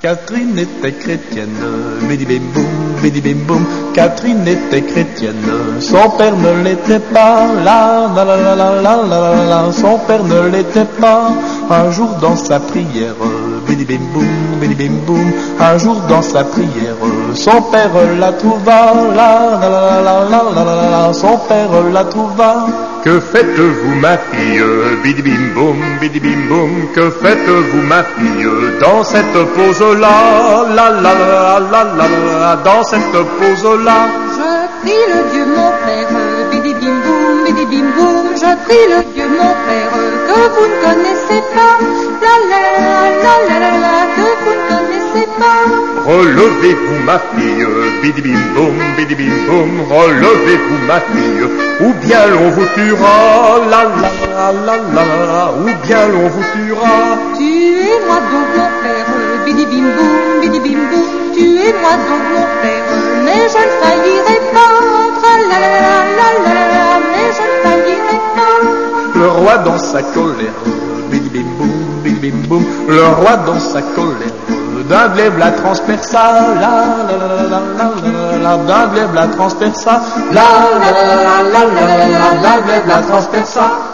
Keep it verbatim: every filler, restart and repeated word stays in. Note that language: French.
Catherine était chrétienne, bidi bim boum, bidi bim boum. Catherine était chrétienne, son père ne l'était pas. La la la la la la la la, son père ne l'était pas. Un jour dans sa prière, bidi bim boum, bidi bim boum. Un jour dans sa prière, son père la trouva. La la la la la la la la, son père la trouva. Que faites-vous ma fille, bidi bim boum, bidi bim boum. Que faites-vous ma fille dans cette pose-là, la la la la la la, dans cette pose-là? Je prie le Dieu mon père, bidi bim boum, bidi bim boum. Je prie le Dieu mon père que vous ne connaissez pas, la la la la la la, que vous ne connaissez pas. Relevez-vous ma fille, bidi bim boum, bidi bim boum. Relevez-vous ma fille, ou bien l'on vous tuera, la la la la la, ou bien l'on vous tuera. Tuez-moi donc mon père, bidi bim boum, bidi bim boum. Tuez-moi donc mon père, mais je ne faillirai pas, tra la la la la la, mais je ne faillirai pas. Le roi dans sa colère, bidi bim boum, bidi bim boum. Le roi dans sa colère, d'un glaive la transperça, la la la la la la la, d'un glaive la transperça, la la la la la la la, d'un glaive la transperça.